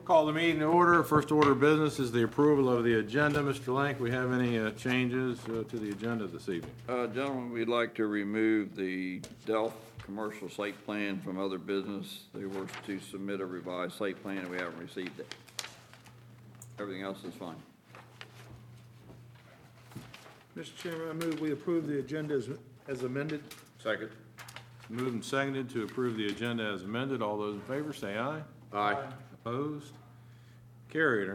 Call the meeting to order. First order of business is the approval of the agenda. Mr. Lank, we have any changes to the agenda this evening? Gentlemen, we'd like to remove the Delph commercial site plan from other business. They were to submit a revised site plan, and we haven't received it. Everything else is fine. Mr. Chairman, I move we approve the agenda as amended. Second. Moved and seconded to approve the agenda as amended. All those in favor say aye. Aye. Opposed? Carried. Our